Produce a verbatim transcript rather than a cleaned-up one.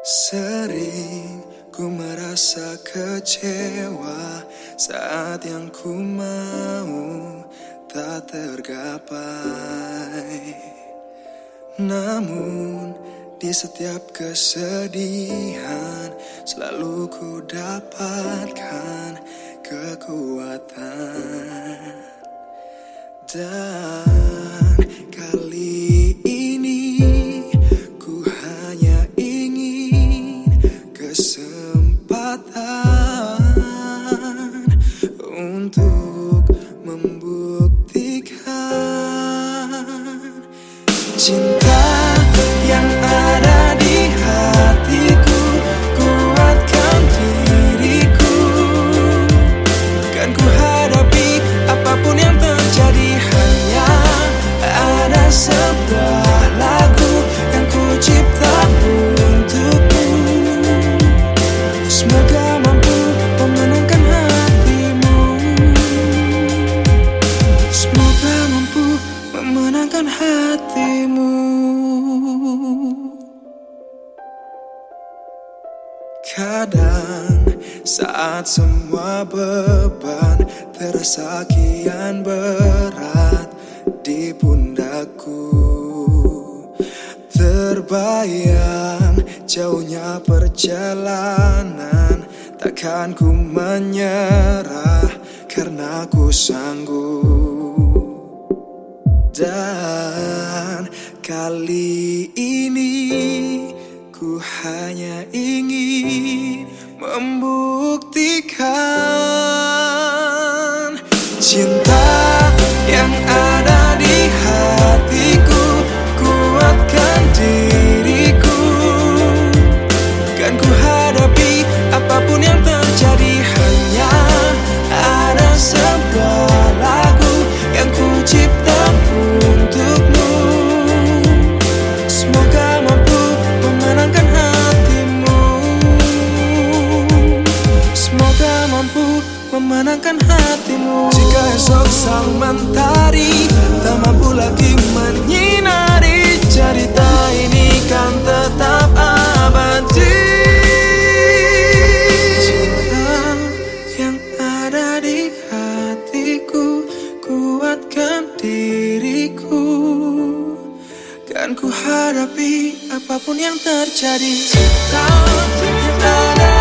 Sering ku merasa kecewa saat yang ku mau tak tergapai. Namun di setiap kesedihan selalu ku dapatkan kekuatan. Dan kali ini ku hanya ingin kesempatan untuk membuktikan cinta yang ada di hatiku. Kuatkan diriku, kan ku hadapi apapun yang terjadi. Hanya ada sebuah lagu yang ku cipta untukmu. Semoga mampu memenangkan hatimu. Semoga mampu memenangkan hatimu. Kadang saat semua beban terasa kian berat di pundakku, terbayang jauhnya perjalanan. Takkan ku menyerah karena ku sanggup. Dan kali ini ku hanya ingin membuktikan cinta yang ada di hatiku. Kuatkan diriku, kan ku hadapi apapun yang terjadi. Hanya ada sebuah lagu yang ku cipta untukmu. Semoga mampu memenangkan hatimu. Semoga mampu memenangkan hatimu. Jika esok sang mentari tak mampu lagi menyinari, cerita ini kan tetap abadi. Cinta yang ada di hatiku, kuatkan diriku, kan ku hadapi apapun yang terjadi. Cinta yang ada